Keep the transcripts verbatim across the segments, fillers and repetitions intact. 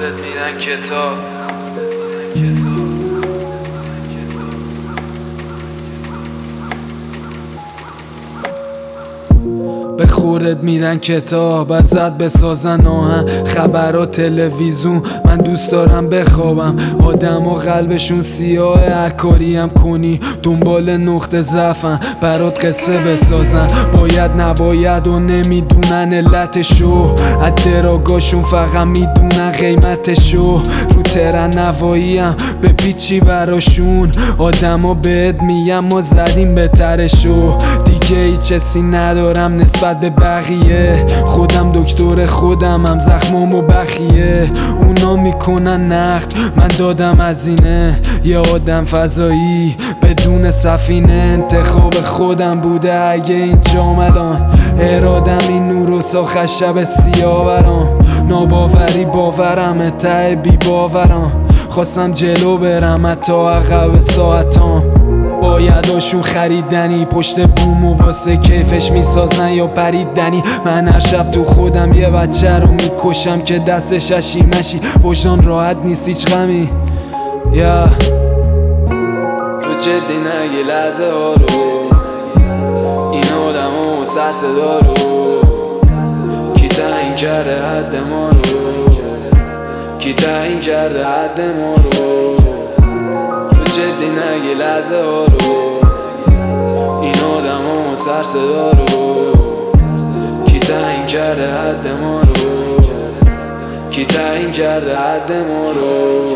خودت میدن کتاب. به خوردت میدن کتاب، ازت بسازن آهن، خبر و تلویزیون. من دوست دارم بخوابم، آدم و قلبشون سیاه، هر کاری هم کنی دنبال نقطه ضعفن، برات قصه بسازن باید نباید و نمیدونن علتشو، از دراگاشون فقط میدونن قیمتشو. رو ترن نواییم به پیچی براشون، آدم ها بهت میگم ما زدیم بهترشو. دیگه هیچ حسی ندارم نسبت به بقیه، خودم دکتر خودم هم زخمام و بخیه. اونا میکنن نقد من دادم هزینه، یه آدم فضایی بدون سفینه. انتخاب خودم بوده اگه اینجام الان، ارادم این نور و ساخت شب سیاه برام. ناباوری باورم ته بی باورم، خواستم جلو برم حتی عقب ساعتام. بایداشون خریدنی پشت بوم و واسه کیفش میسازن یا پریدنی. من هر شب تو خودم یه بچه رو میکشم که دستش اشی مشی، وجدان راحت نیست هیچ غمی. یا تو جدی نگی لحظه ها رو، این آدم و سر صدا رو، کی تعیین کرده حد ما رو، کی تعیین کرده حد ما رو. جدی نگی لحظه ها رو، این آدم و سر صدا رو، کی تعیین کرده حد ما رو، کی تعیین کرده حد ما رو.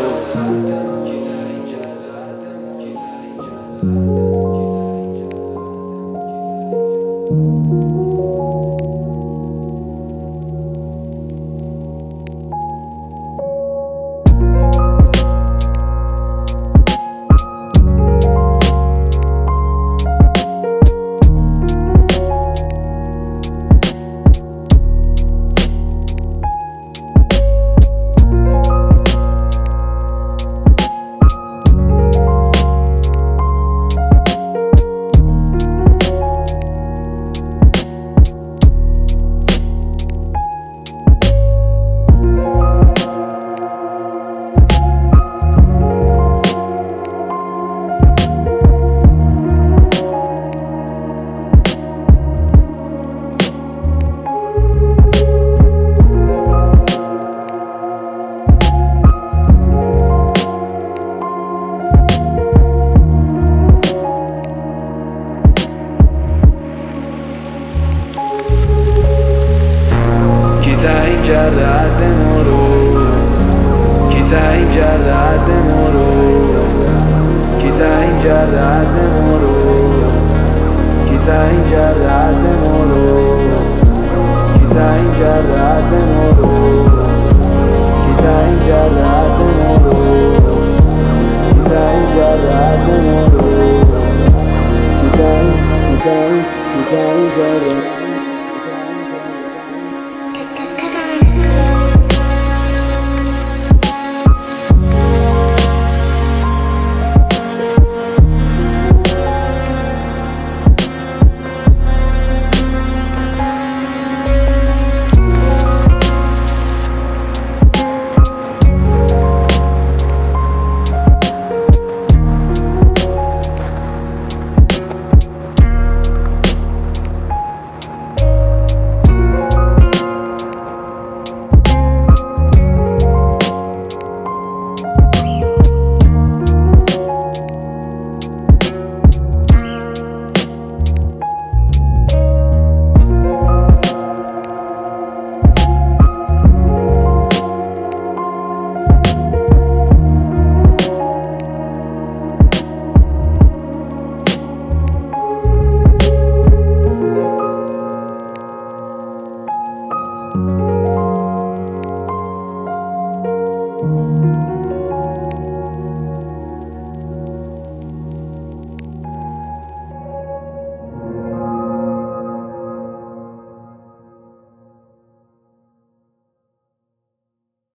تعیین کرده حد ما رو، کی تعیین کرده حد ما رو، کی تعیین کرده حد ما رو، کی تعیین کرده حد ما رو، کی تعیین کرده حد ما رو، کی تعیین کرده حد ما رو، کی تعیین کرده حد ما رو، کی تعیین کی تعیین کی تعیین کرده